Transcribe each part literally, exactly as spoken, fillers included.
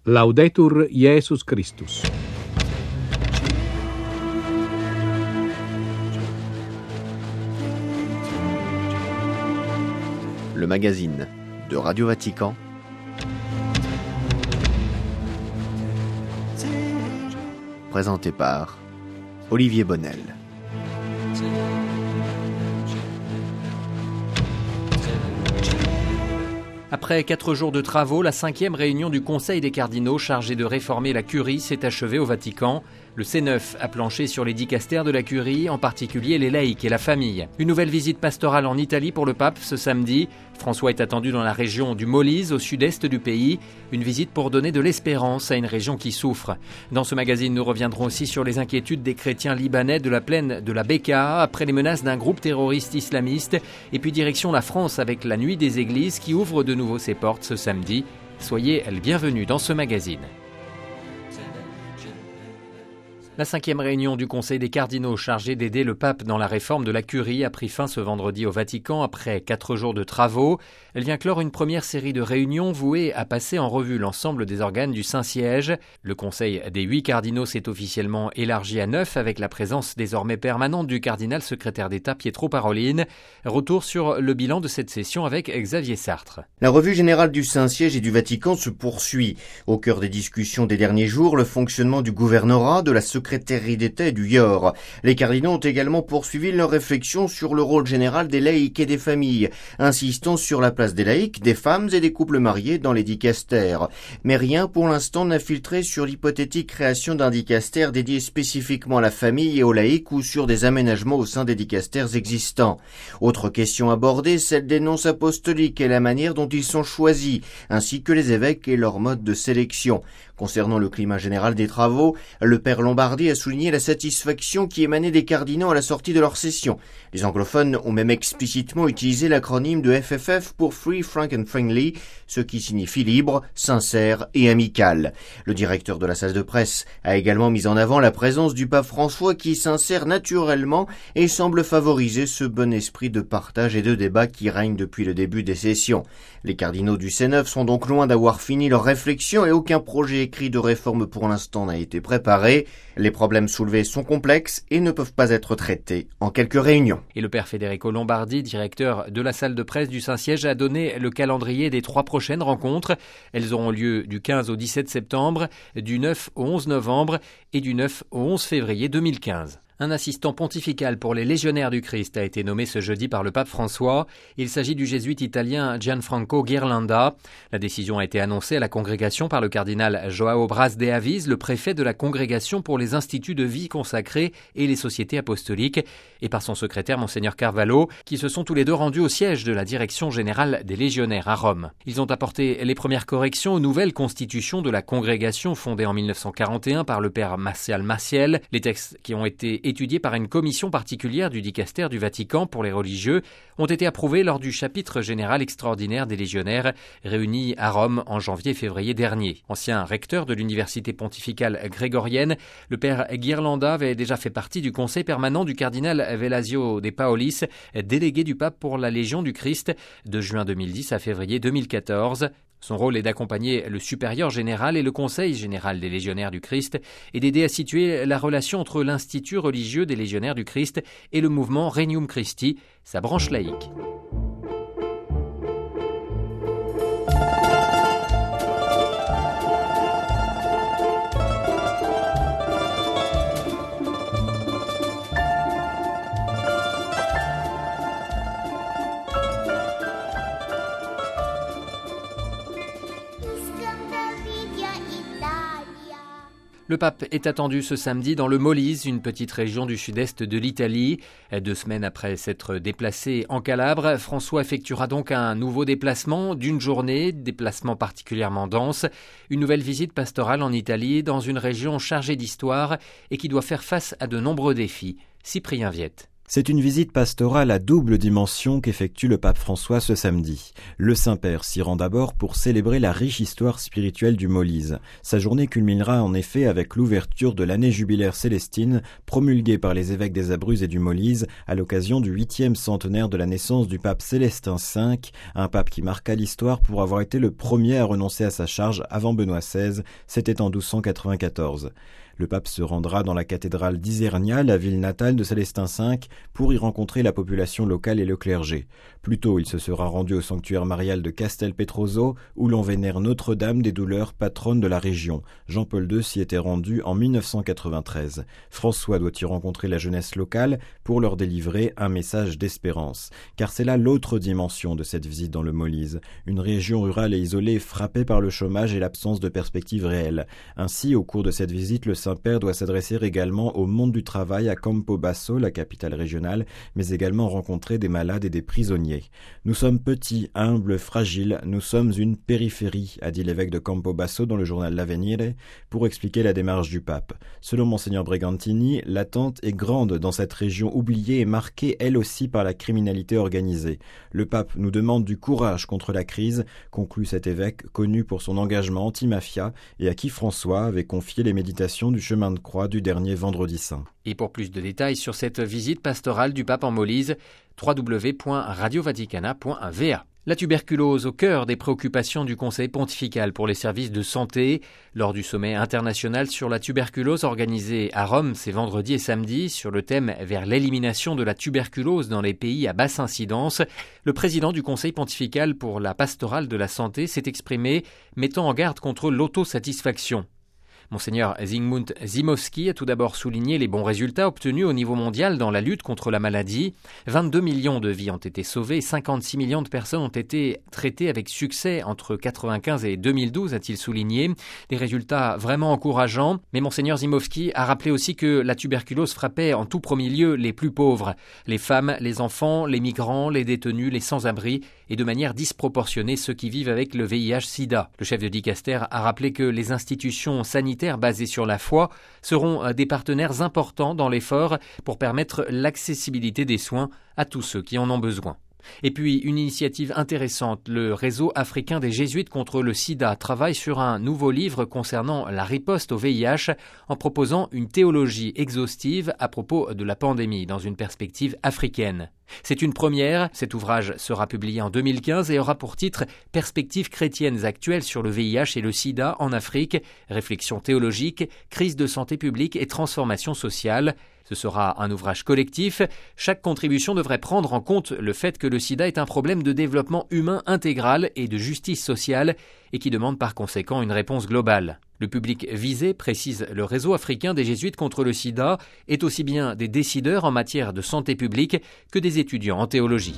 Laudetur Jesus Christus. Le magazine de Radio Vatican, présenté par Olivier Bonnel. Après quatre jours de travaux, la cinquième réunion du Conseil des cardinaux chargé de réformer la curie s'est achevée au Vatican. Le C neuf a planché sur les dicastères de la curie, en particulier les laïcs et la famille. Une nouvelle visite pastorale en Italie pour le pape ce samedi. François est attendu dans la région du Molise, au sud-est du pays. Une visite pour donner de l'espérance à une région qui souffre. Dans ce magazine, nous reviendrons aussi sur les inquiétudes des chrétiens libanais de la plaine de la Bekaa après les menaces d'un groupe terroriste islamiste. Et puis direction la France avec la Nuit des Églises qui ouvre de nouveau ses portes ce samedi. Soyez les bienvenus dans ce magazine. La cinquième réunion du Conseil des cardinaux chargé d'aider le pape dans la réforme de la curie a pris fin ce vendredi au Vatican après quatre jours de travaux. Elle vient clore une première série de réunions vouées à passer en revue l'ensemble des organes du Saint-Siège. Le Conseil des huit cardinaux s'est officiellement élargi à neuf avec la présence désormais permanente du cardinal secrétaire d'État Pietro Parolin. Retour sur le bilan de cette session avec Xavier Sartre. La revue générale du Saint-Siège et du Vatican se poursuit. Au cœur des discussions des derniers jours, le fonctionnement du gouvernorat, de la secrétaire d'État et du I O R. Les cardinaux ont également poursuivi leur réflexion sur le rôle général des laïcs et des familles, insistant sur la place des laïcs, des femmes et des couples mariés dans les dicastères. Mais rien pour l'instant n'a filtré sur l'hypothétique création d'un dicastère dédié spécifiquement à la famille et aux laïcs ou sur des aménagements au sein des dicastères existants. Autre question abordée, celle des nonces apostoliques et la manière dont ils sont choisis, ainsi que les évêques et leur mode de sélection. Concernant le climat général des travaux, le père Lombardi a souligné la satisfaction qui émanait des cardinaux à la sortie de leur session. Les anglophones ont même explicitement utilisé l'acronyme de F F F pour Free, Frank and Friendly, ce qui signifie libre, sincère et amical. Le directeur de la salle de presse a également mis en avant la présence du pape François qui s'insère naturellement et semble favoriser ce bon esprit de partage et de débat qui règne depuis le début des sessions. Les cardinaux du C neuf sont donc loin d'avoir fini leur réflexion et aucun projet écrit de réforme pour l'instant n'a été préparé. Les problèmes soulevés sont complexes et ne peuvent pas être traités en quelques réunions. Et le père Federico Lombardi, directeur de la salle de presse du Saint-Siège, a donné le calendrier des trois prochaines rencontres. Elles auront lieu du quinze au dix-sept septembre, du neuf au onze novembre et du neuf au onze février deux mille quinze. Un assistant pontifical pour les légionnaires du Christ a été nommé ce jeudi par le pape François. Il s'agit du jésuite italien Gianfranco Ghirlanda. La décision a été annoncée à la congrégation par le cardinal João Braz de Aviz, le préfet de la congrégation pour les instituts de vie consacrés et les sociétés apostoliques, et par son secrétaire Monseigneur Carvalho, qui se sont tous les deux rendus au siège de la direction générale des légionnaires à Rome. Ils ont apporté les premières corrections aux nouvelles constitutions de la congrégation fondée en mille neuf cent quarante et un par le père Martial Maciel. Les textes qui ont été étudiés par une commission particulière du dicastère du Vatican pour les religieux, ont été approuvés lors du chapitre général extraordinaire des légionnaires réunis à Rome en janvier-février dernier. Ancien recteur de l'université pontificale grégorienne, le père Ghirlanda avait déjà fait partie du conseil permanent du cardinal Velasio de Paolis, délégué du pape pour la Légion du Christ, de juin deux mille dix à février deux mille quatorze. Son rôle est d'accompagner le supérieur général et le conseil général des légionnaires du Christ et d'aider à situer la relation entre l'institut religieux des légionnaires du Christ et le mouvement Regnum Christi, sa branche laïque. Le pape est attendu ce samedi dans le Molise, une petite région du sud-est de l'Italie. Deux semaines après s'être déplacé en Calabre, François effectuera donc un nouveau déplacement d'une journée, déplacement particulièrement dense. Une nouvelle visite pastorale en Italie, dans une région chargée d'histoire et qui doit faire face à de nombreux défis. Cyprien Viette. C'est une visite pastorale à double dimension qu'effectue le pape François ce samedi. Le Saint-Père s'y rend d'abord pour célébrer la riche histoire spirituelle du Molise. Sa journée culminera en effet avec l'ouverture de l'année jubilaire célestine promulguée par les évêques des Abruzzes et du Molise à l'occasion du huitième centenaire de la naissance du pape Célestin cinq, un pape qui marqua l'histoire pour avoir été le premier à renoncer à sa charge avant Benoît seize, c'était en douze cent quatre-vingt-quatorze. Le pape se rendra dans la cathédrale d'Isernia, la ville natale de Célestin cinq, pour y rencontrer la population locale et le clergé. Plus tôt, il se sera rendu au sanctuaire marial de Castelpetroso, où l'on vénère Notre-Dame des Douleurs, patronne de la région. Jean-Paul deux s'y était rendu en mille neuf cent quatre-vingt-treize. François doit y rencontrer la jeunesse locale pour leur délivrer un message d'espérance. Car c'est là l'autre dimension de cette visite dans le Molise. Une région rurale et isolée frappée par le chômage et l'absence de perspectives réelles. Ainsi, au cours de cette visite, le Saint-Père doit s'adresser également au monde du travail à Campobasso, la capitale régionale, mais également rencontrer des malades et des prisonniers. Nous sommes petits, humbles, fragiles, nous sommes une périphérie, a dit l'évêque de Campobasso dans le journal L'Avvenire, pour expliquer la démarche du pape. Selon Monseigneur Bregantini, l'attente est grande dans cette région oubliée et marquée elle aussi par la criminalité organisée. Le pape nous demande du courage contre la crise, conclut cet évêque connu pour son engagement anti-mafia et à qui François avait confié les méditations du chemin de croix du dernier vendredi saint. Et pour plus de détails sur cette visite pastorale du pape en Molise, w w w point radio vaticana point v a. La tuberculose au cœur des préoccupations du Conseil pontifical pour les services de santé. Lors du sommet international sur la tuberculose organisé à Rome ces vendredi et samedi sur le thème vers l'élimination de la tuberculose dans les pays à basse incidence, le président du Conseil pontifical pour la pastorale de la santé s'est exprimé mettant en garde contre l'autosatisfaction. Monseigneur Zygmunt Zimowski a tout d'abord souligné les bons résultats obtenus au niveau mondial dans la lutte contre la maladie. vingt-deux millions de vies ont été sauvées et cinquante-six millions de personnes ont été traitées avec succès entre quatre-vingt-quinze et deux mille douze, a-t-il souligné. Des résultats vraiment encourageants. Mais Monseigneur Zimowski a rappelé aussi que la tuberculose frappait en tout premier lieu les plus pauvres, les femmes, les enfants, les migrants, les détenus, les sans-abri et de manière disproportionnée ceux qui vivent avec le V I H sida. Le chef de dicaster a rappelé que les institutions sanitaires basés sur la foi seront des partenaires importants dans l'effort pour permettre l'accessibilité des soins à tous ceux qui en ont besoin. Et puis, une initiative intéressante, le réseau africain des jésuites contre le sida travaille sur un nouveau livre concernant la riposte au V I H en proposant une théologie exhaustive à propos de la pandémie dans une perspective africaine. C'est une première, cet ouvrage sera publié en deux mille quinze et aura pour titre « Perspectives chrétiennes actuelles sur le V I H et le sida en Afrique, réflexion théologique, crise de santé publique et transformation sociale ». Ce sera un ouvrage collectif. Chaque contribution devrait prendre en compte le fait que le sida est un problème de développement humain intégral et de justice sociale et qui demande par conséquent une réponse globale. Le public visé, précise le réseau africain des jésuites contre le sida, est aussi bien des décideurs en matière de santé publique que des étudiants en théologie.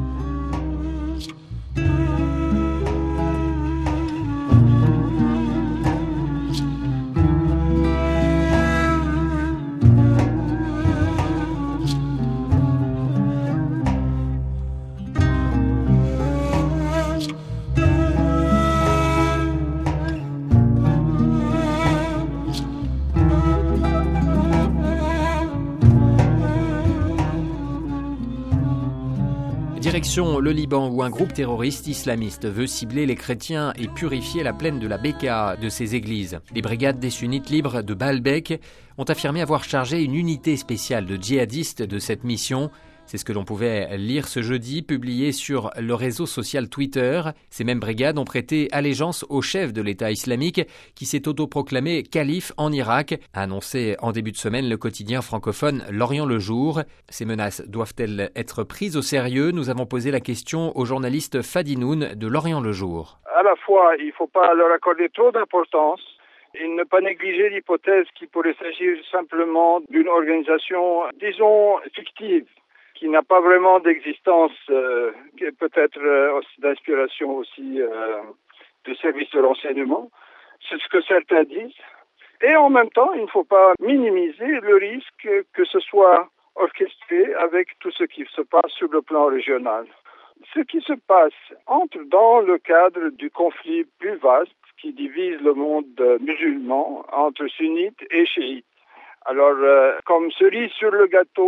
Direction le Liban où un groupe terroriste islamiste veut cibler les chrétiens et purifier la plaine de la Bekaa de ses églises. Les brigades des sunnites libres de Baalbek ont affirmé avoir chargé une unité spéciale de djihadistes de cette mission. C'est ce que l'on pouvait lire ce jeudi, publié sur le réseau social Twitter. Ces mêmes brigades ont prêté allégeance au chef de l'État islamique qui s'est autoproclamé calife en Irak, a annoncé en début de semaine le quotidien francophone L'Orient le Jour. Ces menaces doivent-elles être prises au sérieux? Nous avons posé la question au journaliste Fadi Noun de L'Orient le Jour. À la fois, il ne faut pas leur accorder trop d'importance et ne pas négliger l'hypothèse qu'il pourrait s'agir simplement d'une organisation, disons, fictive, qui n'a pas vraiment d'existence, euh, peut-être euh, d'inspiration aussi euh, de services de renseignement. C'est ce que certains disent. Et en même temps, il ne faut pas minimiser le risque que ce soit orchestré avec tout ce qui se passe sur le plan régional. Ce qui se passe entre dans le cadre du conflit plus vaste qui divise le monde musulman entre sunnites et chiites. Alors, euh, comme cerise sur le gâteau,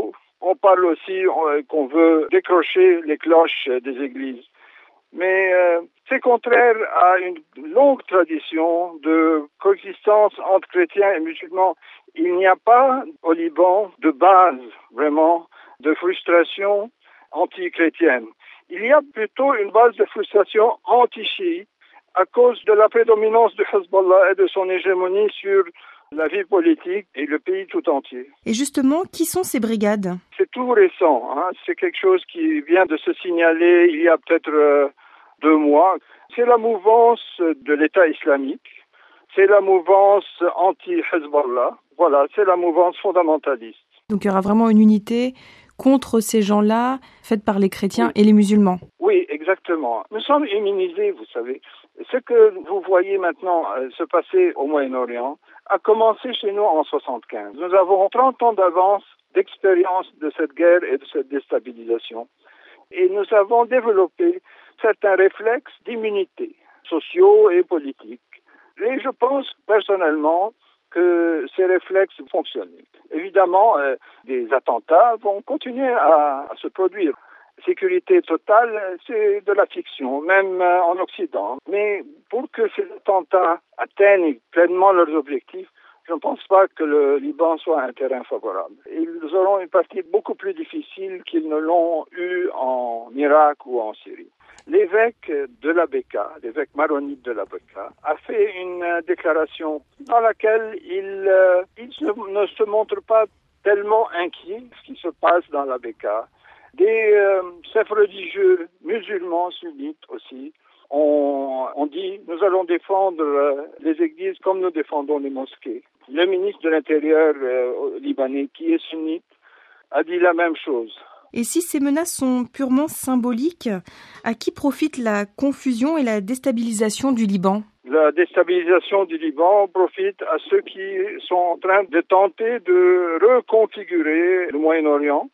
On parle aussi qu'on veut décrocher les cloches des églises. Mais euh, c'est contraire à une longue tradition de coexistence entre chrétiens et musulmans. Il n'y a pas au Liban de base, vraiment, de frustration anti-chrétienne. Il y a plutôt une base de frustration anti-chiite à cause de la prédominance du Hezbollah et de son hégémonie sur la vie politique et le pays tout entier. Et justement, qui sont ces brigades ? C'est tout récent, hein. C'est quelque chose qui vient de se signaler il y a peut-être euh, deux mois. C'est la mouvance de l'État islamique, c'est la mouvance anti-Hezbollah, voilà, c'est la mouvance fondamentaliste. Donc il y aura vraiment une unité contre ces gens-là, faite par les chrétiens oui. et les musulmans. Oui, exactement. Nous sommes immunisés, vous savez. Ce que vous voyez maintenant euh, se passer au Moyen-Orient a commencé chez nous en soixante-quinze. Nous avons trente ans d'avance d'expérience de cette guerre et de cette déstabilisation. Et nous avons développé certains réflexes d'immunité, sociaux et politiques. Et je pense personnellement que ces réflexes fonctionnent. Évidemment, euh, des attentats vont continuer à, à se produire. Sécurité totale, c'est de la fiction, même euh, en Occident. Mais pour que ces attentats atteignent pleinement leurs objectifs, je ne pense pas que le Liban soit un terrain favorable. Ils auront une partie beaucoup plus difficile qu'ils ne l'ont eu en Irak ou en Syrie. L'évêque de la Bekaa, l'évêque maronite de la Bekaa, a fait une déclaration dans laquelle il, euh, il ne se montre pas tellement inquiet de ce qui se passe dans la Bekaa. Des euh, chefs religieux musulmans sunnites aussi ont, ont dit « Nous allons défendre euh, les églises comme nous défendons les mosquées ». Le ministre de l'Intérieur euh, libanais, qui est sunnite, a dit la même chose. Et si ces menaces sont purement symboliques, à qui profite la confusion et la déstabilisation du Liban ? La déstabilisation du Liban profite à ceux qui sont en train de tenter de reconfigurer le Moyen-Orient,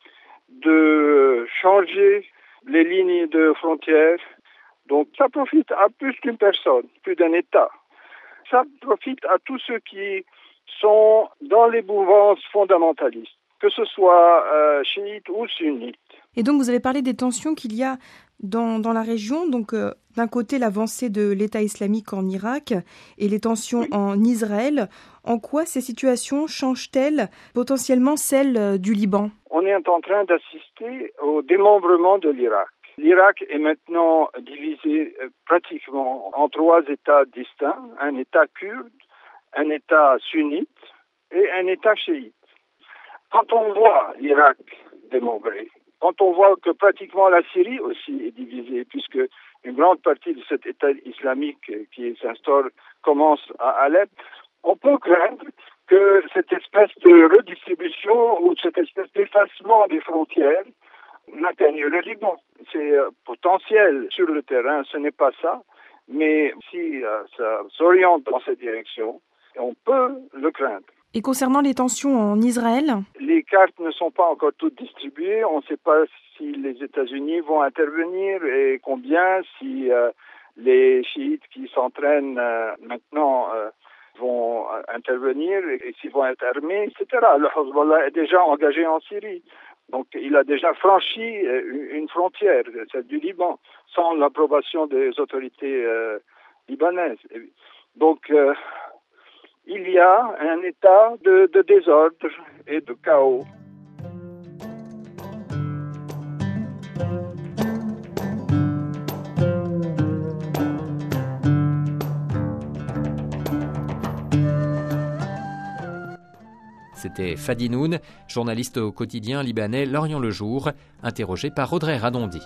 de changer les lignes de frontières. Donc ça profite à plus qu'une personne, plus d'un État. Ça profite à tous ceux qui sont dans les mouvances fondamentalistes, que ce soit euh, chiites ou sunnites. Et donc vous avez parlé des tensions qu'il y a dans, dans la région, donc euh, d'un côté l'avancée de l'État islamique en Irak et les tensions oui. en Israël. En quoi ces situations changent-elles potentiellement celles euh, du Liban ? On est en train d'assister au démembrement de l'Irak. L'Irak est maintenant divisé euh, pratiquement en trois États distincts, un État kurde, un État sunnite et un État chiite. Quand on voit l'Irak démembré, quand on voit que pratiquement la Syrie aussi est divisée, puisque une grande partie de cet État islamique qui s'instaure commence à Alep, on peut craindre que cette espèce de redistribution ou cette espèce d'effacement des frontières n'atteigne le Liban. C'est euh, potentiel sur le terrain, ce n'est pas ça, mais si euh, ça s'oriente dans cette direction, on peut le craindre. Et concernant les tensions en Israël ? Les cartes ne sont pas encore toutes distribuées. On ne sait pas si les États-Unis vont intervenir et combien, si euh, les chiites qui s'entraînent euh, maintenant euh, vont euh, intervenir et s'ils vont être armés, et cetera. Le Hezbollah est déjà engagé en Syrie. Donc il a déjà franchi euh, une frontière, celle du Liban, sans l'approbation des autorités euh, libanaises. Donc... Euh, il y a un état de, de désordre et de chaos. C'était Fadi Noun, journaliste au quotidien libanais L'Orient le Jour, interrogé par Audrey Radondi.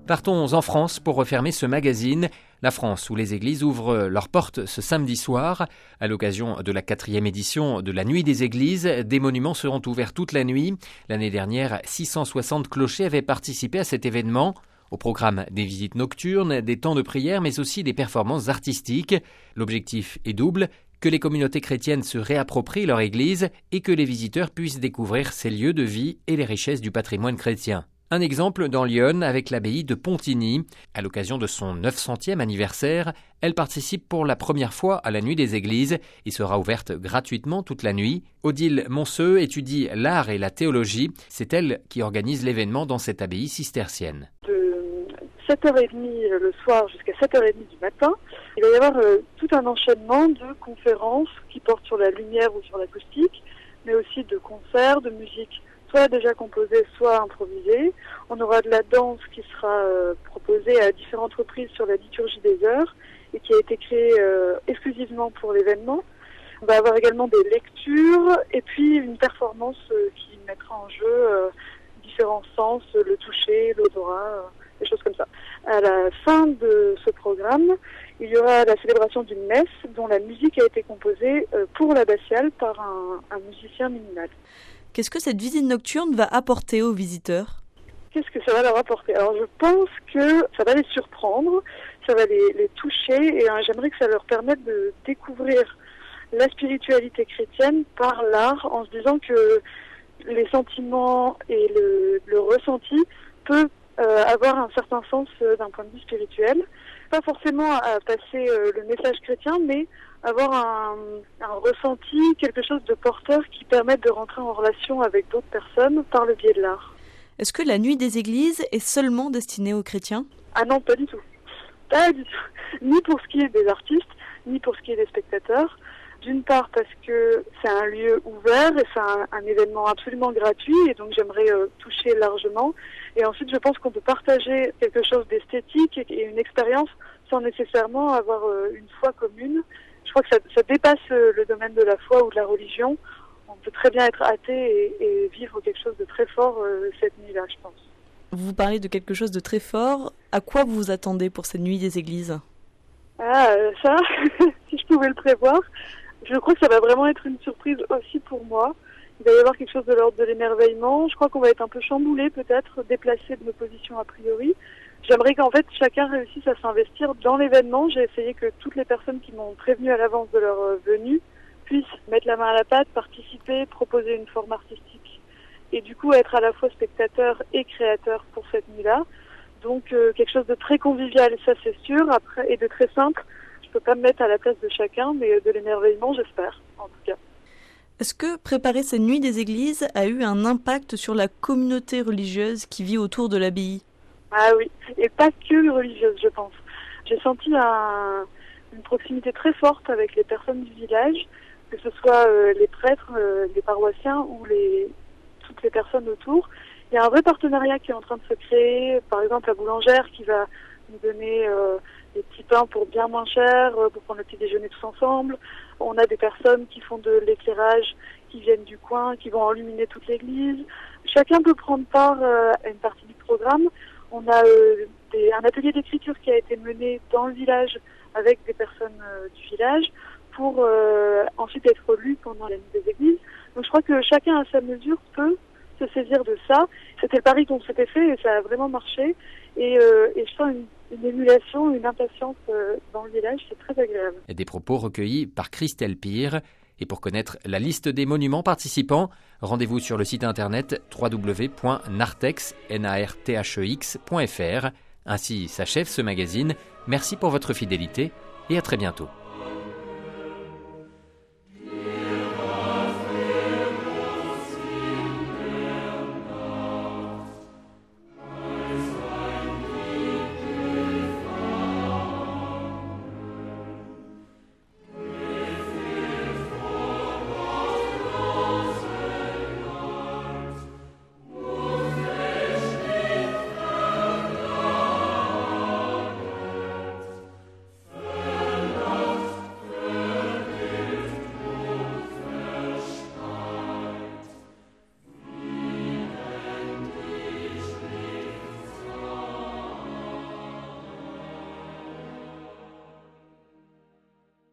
Partons en France pour refermer ce magazine. La France, où les églises ouvrent leurs portes ce samedi soir. À l'occasion de la quatrième édition de la Nuit des Églises, des monuments seront ouverts toute la nuit. L'année dernière, six cent soixante clochers avaient participé à cet événement. Au programme des visites nocturnes, des temps de prière, mais aussi des performances artistiques. L'objectif est double, que les communautés chrétiennes se réapproprient leur église et que les visiteurs puissent découvrir ces lieux de vie et les richesses du patrimoine chrétien. Un exemple dans Lyon avec l'abbaye de Pontigny. À l'occasion de son neuf centième anniversaire, elle participe pour la première fois à la Nuit des Églises et sera ouverte gratuitement toute la nuit. Odile Monseux étudie l'art et la théologie. C'est elle qui organise l'événement dans cette abbaye cistercienne. De sept heures trente le soir jusqu'à sept heures trente du matin, il va y avoir euh, tout un enchaînement de conférences qui portent sur la lumière ou sur l'acoustique, mais aussi de concerts, de musique soit déjà composée, soit improvisée. On aura de la danse qui sera euh, proposée à différentes reprises sur la liturgie des heures et qui a été créée euh, exclusivement pour l'événement. On va avoir également des lectures et puis une performance euh, qui mettra en jeu euh, différents sens, le toucher, l'odorat, euh, des choses comme ça. À la fin de ce programme, il y aura la célébration d'une messe dont la musique a été composée euh, pour l'abbatiale par un, un musicien minimal. Qu'est-ce que cette visite nocturne va apporter aux visiteurs ? Qu'est-ce que ça va leur apporter ? Alors je pense que ça va les surprendre, ça va les, les toucher et euh, j'aimerais que ça leur permette de découvrir la spiritualité chrétienne par l'art en se disant que les sentiments et le, le ressenti peuvent euh, avoir un certain sens euh, d'un point de vue spirituel. Pas forcément à passer euh, le message chrétien, mais avoir un, un ressenti, quelque chose de porteur qui permette de rentrer en relation avec d'autres personnes par le biais de l'art. Est-ce que la Nuit des Églises est seulement destinée aux chrétiens ? Ah non, pas du tout. Pas du tout. Ni pour ce qui est des artistes, ni pour ce qui est des spectateurs. D'une part parce que c'est un lieu ouvert et c'est un, un événement absolument gratuit et donc j'aimerais euh, toucher largement. Et ensuite je pense qu'on peut partager quelque chose d'esthétique et, et une expérience sans nécessairement avoir euh, une foi commune. Je crois que ça, ça dépasse euh, le domaine de la foi ou de la religion. On peut très bien être athée et, et vivre quelque chose de très fort euh, cette nuit-là, je pense. Vous parlez de quelque chose de très fort. À quoi vous vous attendez pour cette Nuit des Églises ? Ah, euh, ça, si je pouvais le prévoir. Je crois que ça va vraiment être une surprise aussi pour moi. Il va y avoir quelque chose de l'ordre de l'émerveillement. Je crois qu'on va être un peu chamboulé, peut-être, déplacé de nos positions a priori. J'aimerais qu'en fait chacun réussisse à s'investir dans l'événement. J'ai essayé que toutes les personnes qui m'ont prévenu à l'avance de leur venue puissent mettre la main à la pâte, participer, proposer une forme artistique et du coup être à la fois spectateur et créateur pour cette nuit-là. Donc euh, quelque chose de très convivial, ça c'est sûr, après et de très simple. Je peux pas me mettre à la place de chacun, mais de l'émerveillement, j'espère, en tout cas. Est-ce que préparer cette Nuit des Églises a eu un impact sur la communauté religieuse qui vit autour de l'abbaye ? Ah oui, et pas que religieuse, je pense. J'ai senti un, une proximité très forte avec les personnes du village, que ce soit euh, les prêtres, euh, les paroissiens ou les, toutes les personnes autour. Il y a un vrai partenariat qui est en train de se créer, par exemple la boulangère qui va nous donner euh, des petits pains pour bien moins cher, euh, pour prendre le petit déjeuner tous ensemble. On a des personnes qui font de l'éclairage, qui viennent du coin, qui vont illuminer toute l'église. Chacun peut prendre part euh, à une partie du programme. On a euh, des, un atelier d'écriture qui a été mené dans le village avec des personnes euh, du village pour euh, ensuite être lu pendant la Nuit des Églises. Donc je crois que chacun à sa mesure peut se saisir de ça. C'était le pari qu'on s'était fait et ça a vraiment marché. Et, euh, et je sens une, une émulation, une impatience euh, dans le village, c'est très agréable. Des propos recueillis par Christelle Pire. Et pour connaître la liste des monuments participants, rendez-vous sur le site internet w w w point narthex point f r. Ainsi s'achève ce magazine. Merci pour votre fidélité et à très bientôt.